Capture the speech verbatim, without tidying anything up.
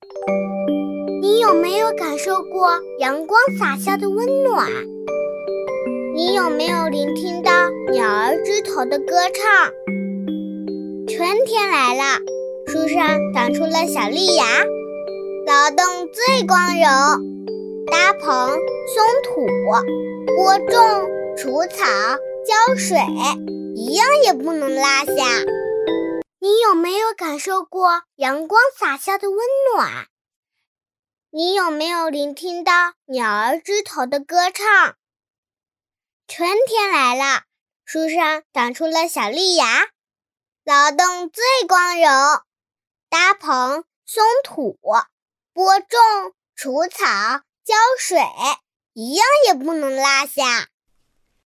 你有没有感受过阳光洒下的温暖？你有没有聆听到鸟儿枝头的歌唱？春天来了，树上长出了小绿芽，劳动最光荣，搭棚、松土、播种、除草、浇水，一样也不能落下。你有没有感受过阳光洒下的温暖？你有没有聆听到鸟儿枝头的歌唱？春天来了，树上长出了小绿芽，劳动最光荣，搭棚、松土、播种、除草、浇水，一样也不能落下。